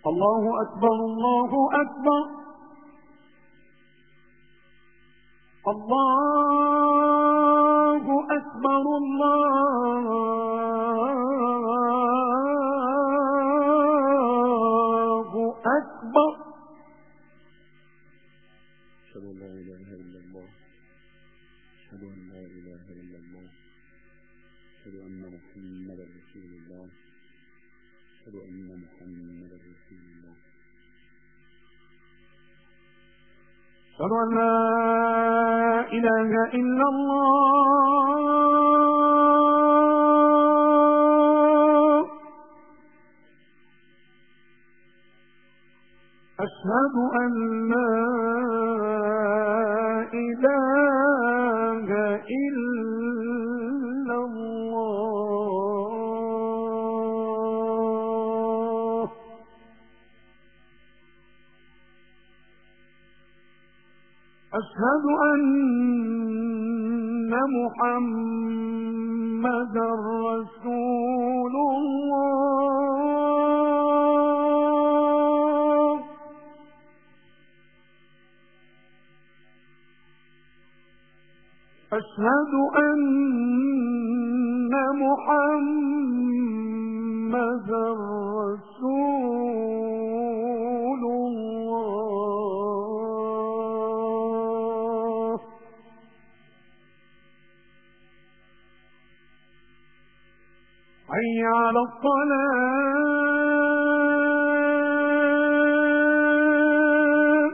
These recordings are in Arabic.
الله أكبر الله أكبر الله أكبر الله أكبر. أشهد أن لا إله إلا الله أشهد أن لا إله إلا الله أشهد أن محمدا رسول الله أشهد أن محمدا رسول الله أشهد أن لا إله إلا الله أشهد أن لا إله إلا الله أشهد أن محمدا رسول الله أشهد أن محمدا رسول الله حي على الصلاة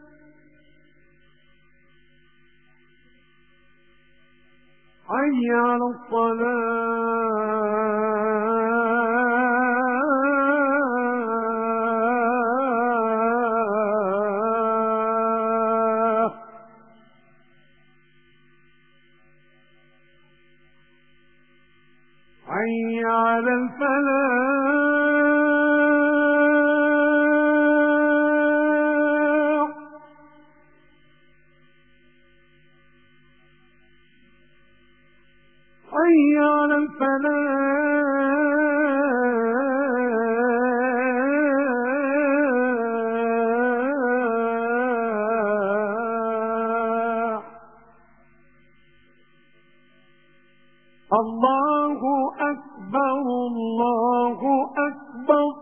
حي على الصلاة حي على الفلاح حي على الفلاح. الله أكبر الله أكبر